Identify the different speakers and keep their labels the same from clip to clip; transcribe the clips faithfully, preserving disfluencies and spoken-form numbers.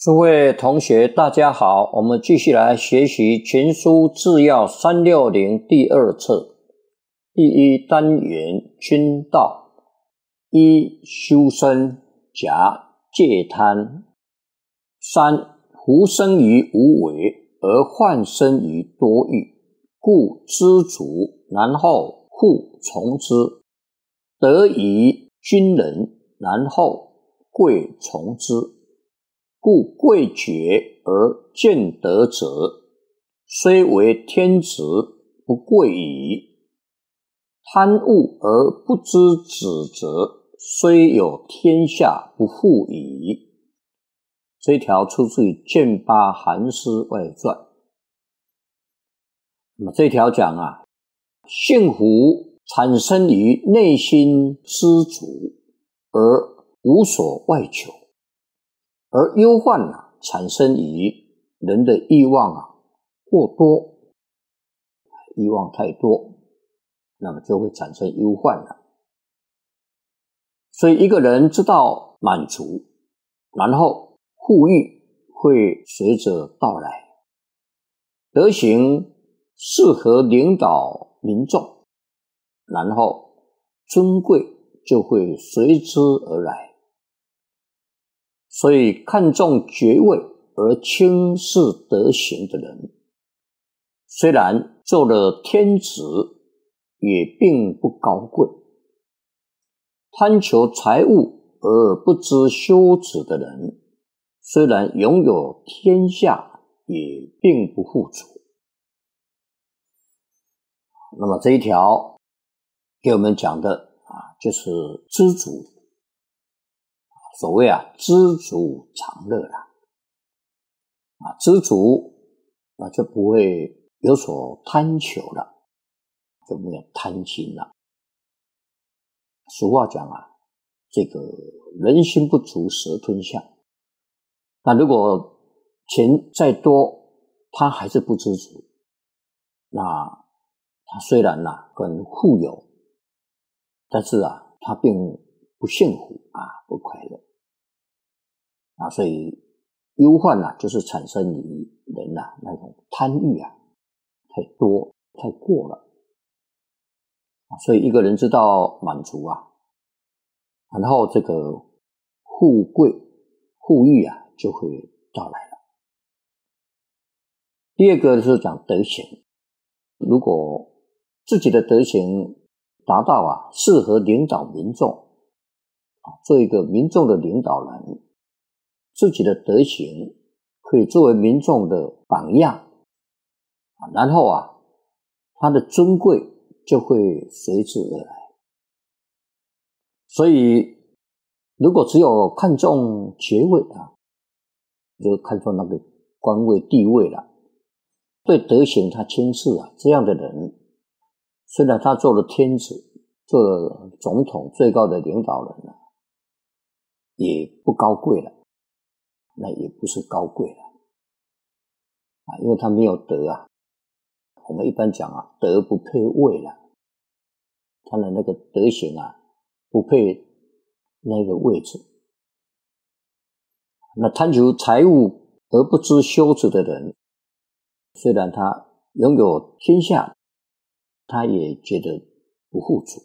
Speaker 1: 诸位同学大家好，我们继续来学习全书治要三百六十第二册第一单元君道。一、修身，甲戒贪。三、福生于无为，而患生于多欲，故知足，然后复从之；得于君人，然后贵从之。故贵绝而见得者，虽为天子，不贵矣；贪恶而不知止者，虽有天下，不富矣。这一条出自于剑八韩师外传。那么这一条讲啊，幸福产生于内心知足，而无所外求。而忧患啊，产生于人的欲望啊过多，欲望太多，那么就会产生忧患了。所以一个人知道满足，然后富裕会随着到来，德行适合领导民众，然后尊贵就会随之而来。所以看重爵位而轻视德行的人，虽然做了天子，也并不高贵。贪求财物而不知羞耻的人，虽然拥有天下，也并不富足。那么这一条给我们讲的啊，就是知足。所谓啊，知足常乐啦，啊，知足啊就不会有所贪求了，就没有贪心了。俗话讲啊，这个人心不足蛇吞象。那如果钱再多，他还是不知足，那他虽然呐、啊、很富有，但是啊，他并不幸福啊，不快乐。啊，所以忧患啊，就是产生于人啊那种贪欲啊，太多太过了。啊，所以一个人知道满足啊，然后这个富贵、富裕啊，就会到来了。第二个是讲德行，如果自己的德行达到啊，适合领导民众啊，做一个民众的领导人。自己的德行可以作为民众的榜样，然后啊，他的尊贵就会随之而来。所以，如果只有看重爵位啊，就看重那个官位地位了，对德行他轻视啊，这样的人，虽然他做了天子，做了总统最高的领导人了，也不高贵了。那也不是高贵了啊，因为他没有德啊。我们一般讲啊，德不配位了，他的那个德行啊，不配那个位置。那贪求财物而不知羞耻的人，虽然他拥有天下，他也觉得不富足。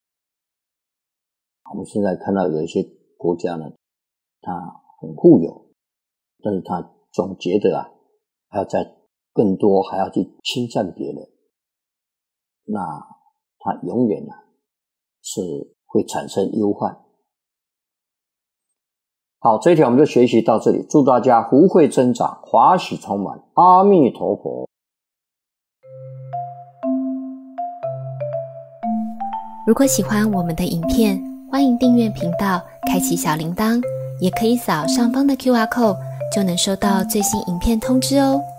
Speaker 1: 我们现在看到有一些国家呢，他很富有。但是他总觉得啊，还要再更多，还要去侵占别人，那他永远啊是会产生忧患。好，这一条我们就学习到这里，祝大家福慧增长，华喜充满，阿弥陀佛。
Speaker 2: 如果喜欢我们的影片，欢迎订阅频道，开启小铃铛，也可以扫上方的 Q R code。就能收到最新影片通知哦。